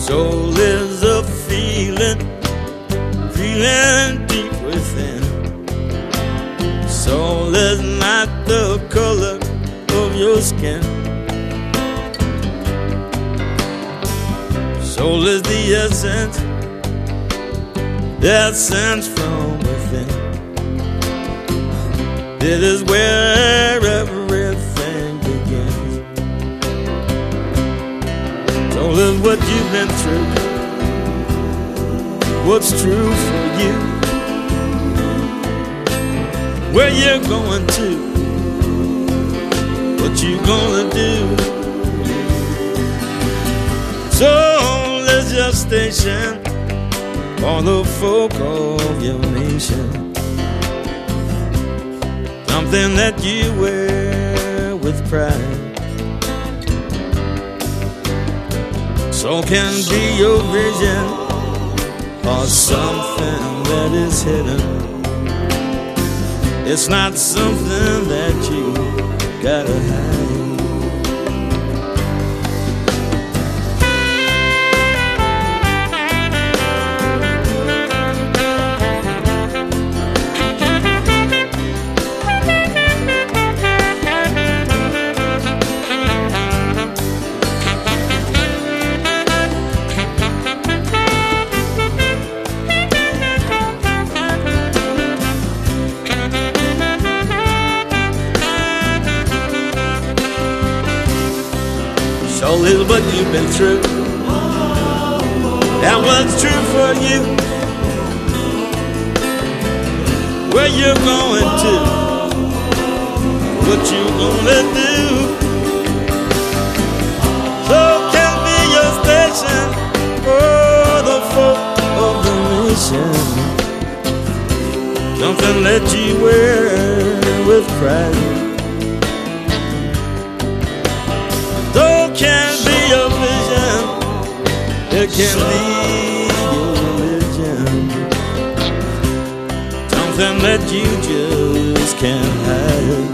Soul is a feeling, feeling deep within. Soul is not the color of your skin. Soul is the essence, the essence from within. It is where everything begins. Soul is what you've been through, what's true for you, where you're going to, what you gonna do. Soul is your station for the folk of your nation. Something that you wear with pride. Soul can be your vision or something that is hidden. It's not something that you gotta hide. Soul is what you've been through, and what's true for you, where you're going to, what you gonna do. Soul can be your station for the folk of the nation. Something that you wear with pride. Can be your vision, it can be your religion. Something that you just can't hide.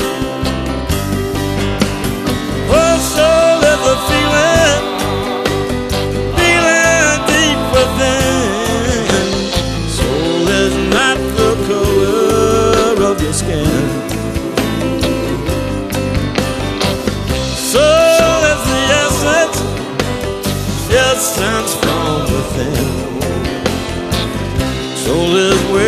Oh, soul is a feeling, feeling deep within. Soul is not the color of your skin. Essence from within. Soul is where